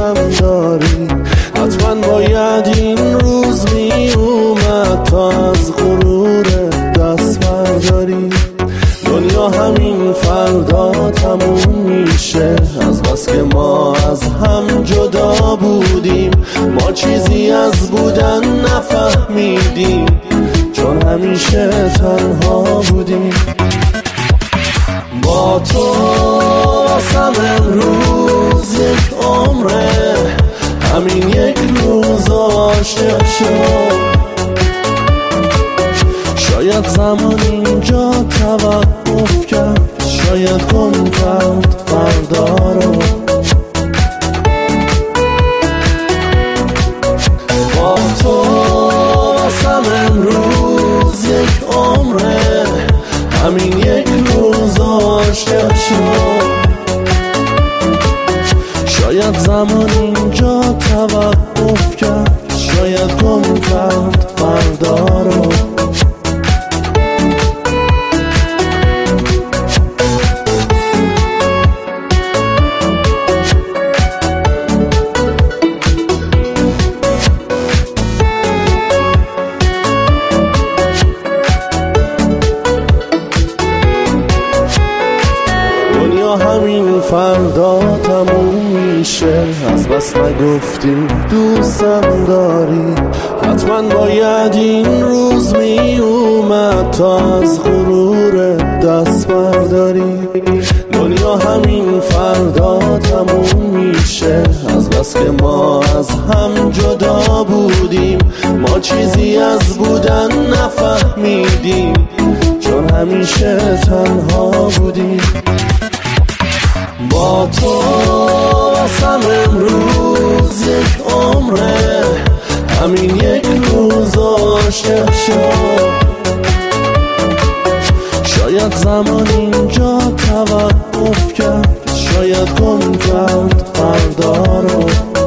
دوستم داری. حتما باید این روز می اومد تا از غرور دست برداری. دنیا همین فردا تموم میشه، از بس که ما از هم جدا بودیم. ما چیزی از بودن نفهمیدیم، چون همیشه تنها بودیم. با تو واسم امروز یک عمره، همین یک روز عاشق شد. شاید زمان اینجا توقف کرد، شاید گم کرد فردا رو. با تو واسم امروز یک عمره، همین یک روز عاشق شد. شاید زمان اینجا توقف کرد، شاید گم کرد فردا رو. همین فردا تموم میشه، از بس نگفتی دوستم داری. حتما باید این روز می اومد تا از غرور دست برداری. دنیا همین فردا تموم میشه، از بس که ما از هم جدا بودیم. ما چیزی از بودن نفهمیدیم، چون همیشه تنها بودیم. با تو واسم امروز یک عمره، همین یک روز عاشق شد. شاید زمان اینجا توقف کرد، شاید گم کرد فردا رو.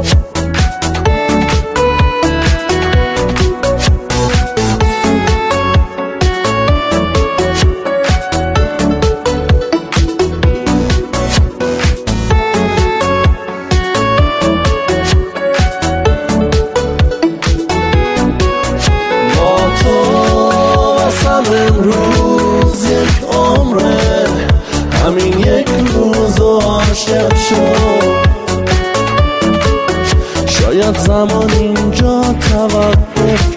امروز یک عمره، همین یک روز عاشق شد. شاید زمان اینجا توقف